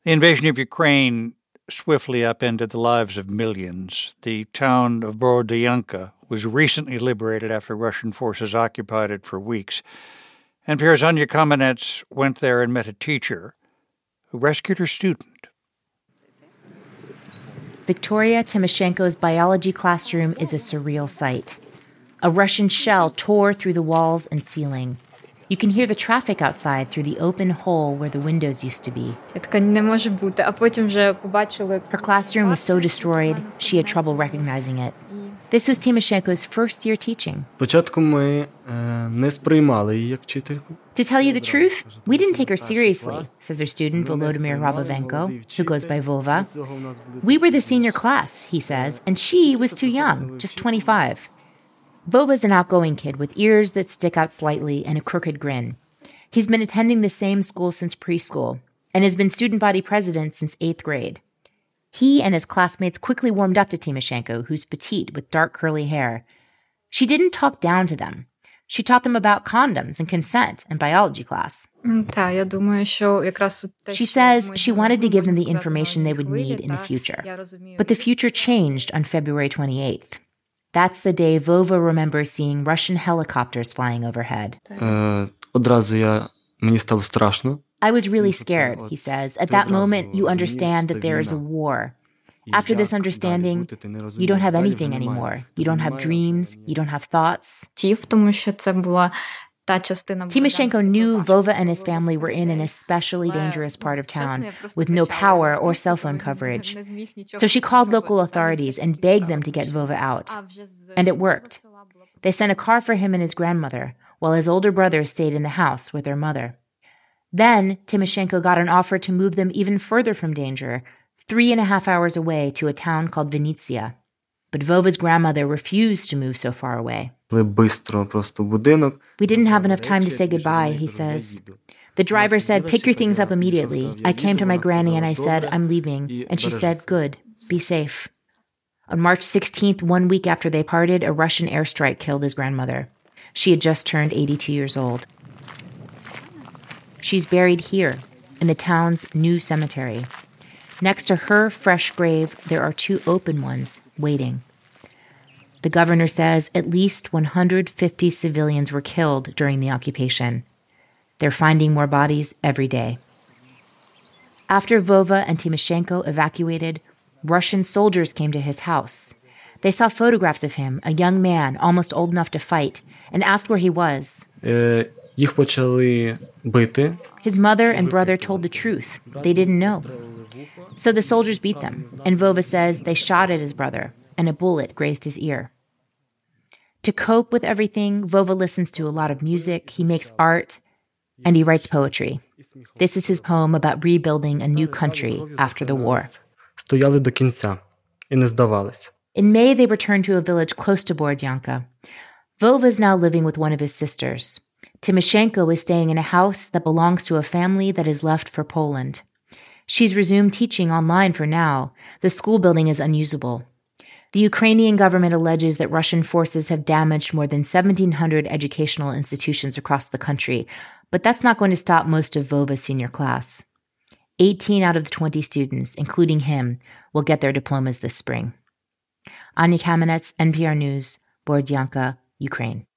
The invasion of Ukraine swiftly upended the lives of millions. The town of Borodyanka was recently liberated after Russian forces occupied it for weeks. NPR's Anya Kamenetz went there and met a teacher who rescued her student. Victoria Timoshenko's biology classroom is a surreal sight. A Russian shell tore through the walls and ceiling. You can hear the traffic outside through the open hole where the windows used to be. Her classroom was so destroyed, she had trouble recognizing it. This was Timoshenko's first year teaching. To tell you the truth, we didn't take her seriously, says her student Volodymyr Rabovenko, who goes by Vova. We were the senior class, he says, and she was too young, just 25. Vova's an outgoing kid with ears that stick out slightly and a crooked grin. He's been attending the same school since preschool and has been student body president since 8th grade. He and his classmates quickly warmed up to Timoshenko, who's petite with dark curly hair. She didn't talk down to them. She taught them about condoms and consent in biology class. She says she wanted to give them the information they would need in the future. But the future changed on February 28th. That's the day Vova remembers seeing Russian helicopters flying overhead. I was really scared, he says. At that moment, you understand that there is a war. After this understanding, you don't have anything anymore. You don't have dreams. You don't have thoughts. Timoshenko knew Vova and his family were in an especially dangerous part of town with no power or cell phone coverage. So she called local authorities and begged them to get Vova out. And it worked. They sent a car for him and his grandmother, while his older brothers stayed in the house with their mother. Then Timoshenko got an offer to move them even further from danger, 3.5 hours away to a town called Vinnytsia. But Vova's grandmother refused to move so far away. We didn't have enough time to say goodbye, he says. The driver said, pick your things up immediately. I came to my granny and I said, I'm leaving. And she said, good, be safe. On March 16th, 1 week after they parted, a Russian airstrike killed his grandmother. She had just turned 82 years old. She's buried here, in the town's new cemetery. Next to her fresh grave, there are 2 open ones, waiting. The governor says at least 150 civilians were killed during the occupation. They're finding more bodies every day. After Vova and Timoshenko evacuated, Russian soldiers came to his house. They saw photographs of him, a young man almost old enough to fight, and asked where he was. His mother and brother told the truth. They didn't know. So the soldiers beat them, and Vova says they shot at his brother, and a bullet grazed his ear. To cope with everything, Vova listens to a lot of music, he makes art, and he writes poetry. This is his poem about rebuilding a new country after the war. In May, they returned to a village close to Borodyanka. Vova is now living with one of his sisters. Timoshenko is staying in a house that belongs to a family that is left for Poland. She's resumed teaching online for now. The school building is unusable. The Ukrainian government alleges that Russian forces have damaged more than 1,700 educational institutions across the country, but that's not going to stop most of Vova's senior class. 18 out of the 20 students, including him, will get their diplomas this spring. Anya Kamenetz, NPR News, Borodyanka, Ukraine.